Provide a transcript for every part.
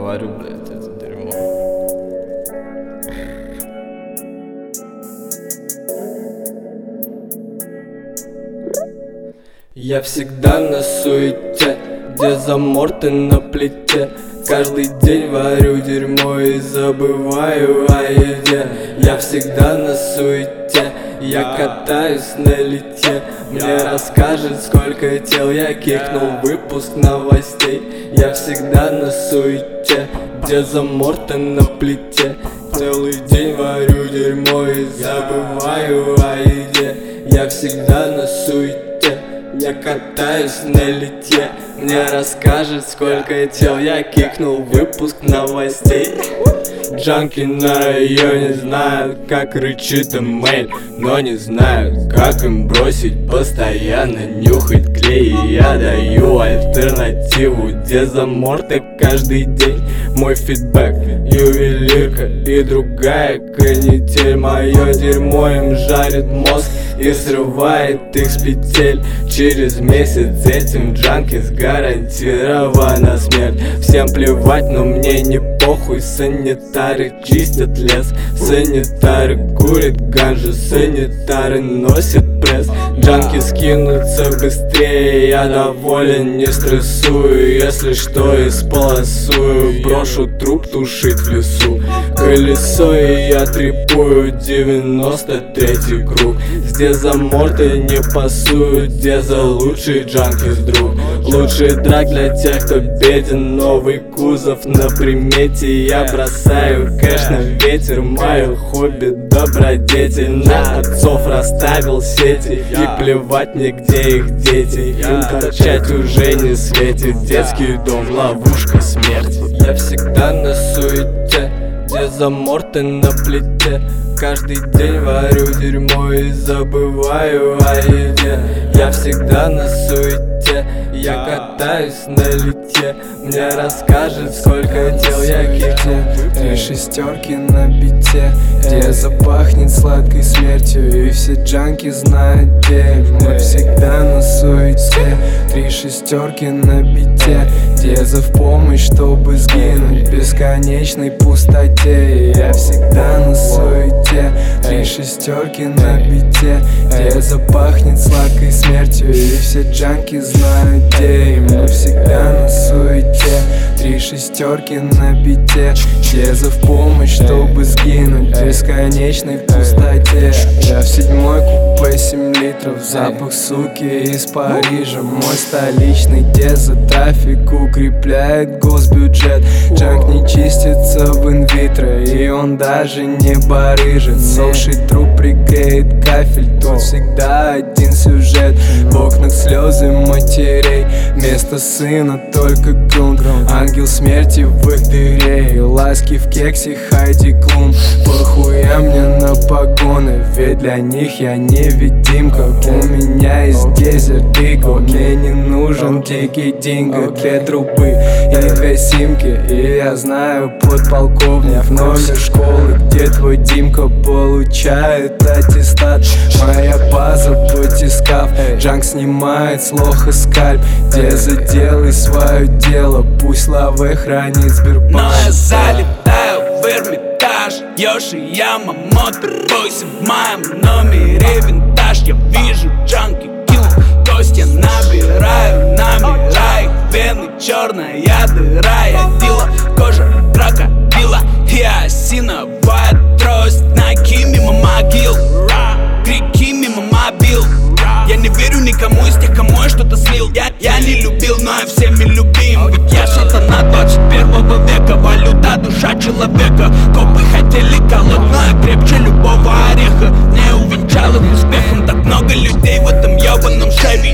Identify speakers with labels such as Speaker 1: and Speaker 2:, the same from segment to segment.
Speaker 1: говорю, блядь, это дерьмо. Я всегда на суете, где замор ты на плите. Каждый день варю дерьмо и забываю о еде. Я всегда на суете, я катаюсь на лите. Мне расскажет, сколько тел я кикнул, выпуск новостей. Я всегда на суете, где замор ты на плите. Целый день варю дерьмо и забываю о еде. Я всегда на суете, я катаюсь на лите. Мне расскажет, сколько тел я кикнул, выпуск новостей. Джанки на районе знают, как рычит Эмэль, но не знают, как им бросить постоянно нюхать клей. И я даю альтернативу, где замор ты каждый день. Мой фидбэк, ювелирка и другая канитель. Мое дерьмо им жарит мозг и срывает их с петель. Через месяц этим джанкис гарантирована смерть. Всем плевать, но мне не похуй. Санитары чистят лес, санитары курят ганжу, санитары носят пресс. Джанки скинутся быстрее, я доволен, не стрессую. Если что, исполосую, брошу труп тушить в лесу. Колесо и я трепую, 93-й круг. Здесь за морды не пасуют, где за лучший джанкис друг. Лучший драк для тех, кто беден, новый кузов на примете. Я бросаю кэш на ветер, мое хобби добродетель. На отцов расставил сети, и плевать мне, где их дети. Им торчать уже не светит, детский дом, ловушка смерти. Я всегда на суете, где замор ты на плите. Каждый день варю дерьмо и забываю о еде. Я всегда на суете, я катаюсь на лите. Мне расскажет, сколько тел я кикнул.
Speaker 2: 3 шестерки на бите, где запахнет сладкой смертью. И все джанки знают, где мы всегда на суете. 3 шестерки на бите, где за в помощь, чтобы сгинуть в бесконечной пустоте. Я всегда на суете, 3 шестерки на бите, где запахнет сладкой смертью. И все джанки знают, где мы всегда на суете. 3 шестерки на бите, где за в помощь, чтобы сгинуть в бесконечной пустоте. Я в 7-й купе 7 литров, запах суки из Парижа. Мой столичный деза, трафик укрепляет госбюджет. Джанк не чистится в инвитро, и он даже не барыжит. Сохший труп пригреет кафель, тут всегда один сюжет. В окнах слезы матерей, вместо сына только грунт. Ангел смерти в их дыре, и ласки в кексе Хайди Клум. Похуя мне на погоны, ведь для них я невидимка. У меня есть дезерт иго, мне не нужен дикий динго. 2 трубы и 2 симки, и я знаю подполковник. Номер школы, где твой Димка получает аттестат. Моя база батискаф, Джанк снимает с лоха скальп. Где заделай свое дело, пусть лавы хранит Сбербанк.
Speaker 3: Но я залетаю в Эрмитаж, Йоши Ямамото, бойся в моем номере винтаж. Я вижу джанки килл, кость я набираю, их вены черная дыра. Я дила, кожа крокодила и осиновая трость. Найки мимо могил, крики мимо мобил. Я не верю никому из тех, кому я что-то слил. Я не любил, но я всеми любим. Ведь я сатана 21 века, валюта душа человека. Копы хотели колоть, но я крепче любого ореха. Не увенчал их успехом так много людей в этом ебаном Шеви.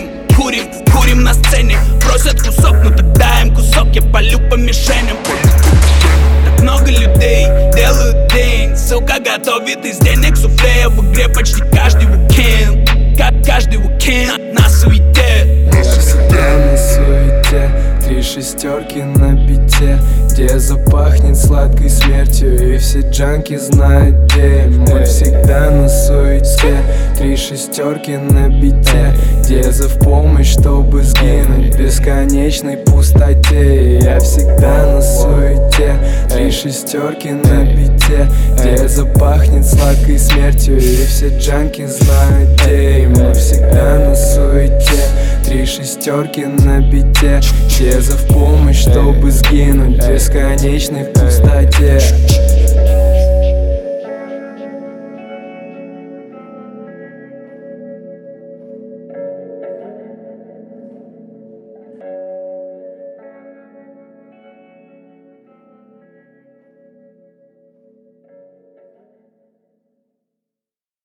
Speaker 3: Курим на сцене, просят кусок, но тогда им кусок я палю по мишеням. Так много людей делают день, сука готовит из денег суфле. Я в игре почти каждый уикенд, каждый уикенд на суете.
Speaker 2: Я всегда на суете, 3 шестерки на бите, где запахнет сладкой смертью. И все джанки знают, где мы всегда на суете. 3 шестерки на бите, где зов помощь, чтобы сгинуть в бесконечной пустоте. Я всегда на суете. 3 шестерки на бите, где запахнет сладкой смертью. И все джанки знают, где мы всегда на суете. 3 шестерки на бите, где зов помощь, чтобы сгинуть в бесконечной пустоте.